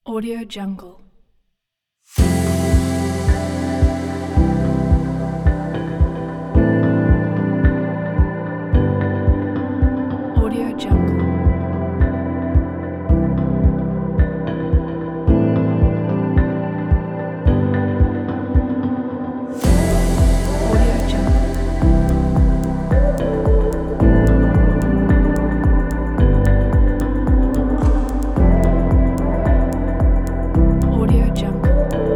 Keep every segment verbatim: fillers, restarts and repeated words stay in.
Audio Jungle. Audio Jungle. Audio Jungle. Audio Jungle.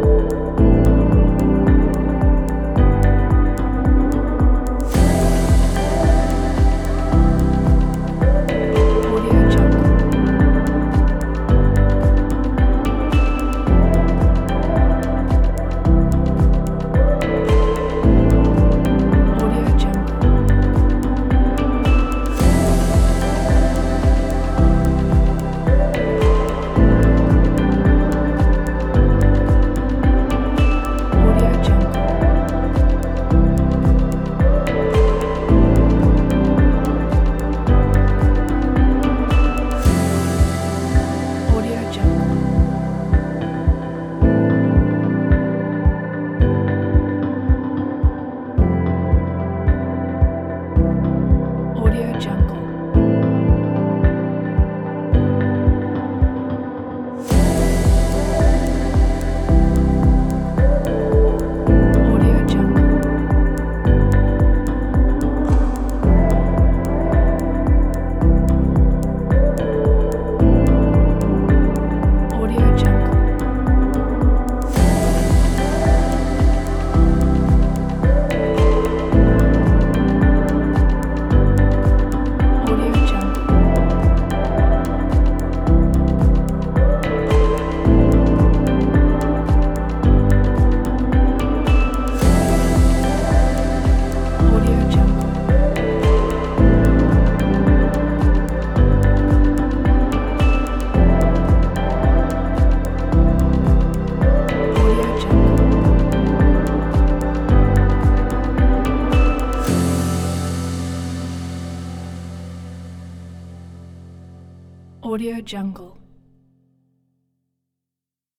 Audio Jungle. Audio Jungle. Audio Jungle. Audio Jungle. Audio Jungle. Audio Jungle. Audio Jungle. Audio Jungle. Audio Jungle. Audio Jungle. Audio Jungle.